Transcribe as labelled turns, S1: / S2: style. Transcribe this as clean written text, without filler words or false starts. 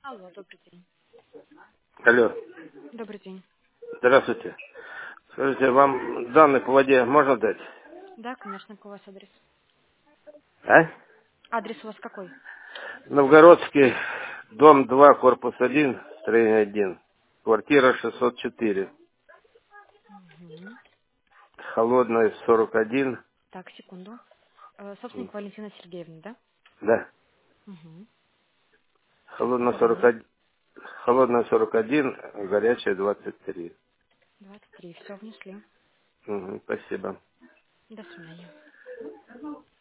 S1: Алло, добрый день.
S2: Алло,
S1: Добрый день.
S2: здравствуйте. Скажите, вам данные по воде можно дать?
S1: Да, конечно, какой у вас адрес?
S2: А?
S1: Адрес у вас какой?
S2: Новгородский, дом 2, корпус 1, строение 1, квартира 604,
S1: Мгм.
S2: холодная 41,
S1: Так, секунду. Собственник Валентина Сергеевна, да?
S2: да,
S1: Угу. Сейчас
S2: холодная
S1: позвоню.
S2: 41, холодная 41, горячая 23.
S1: 23. Все внесли.
S2: Спасибо.
S1: До свидания.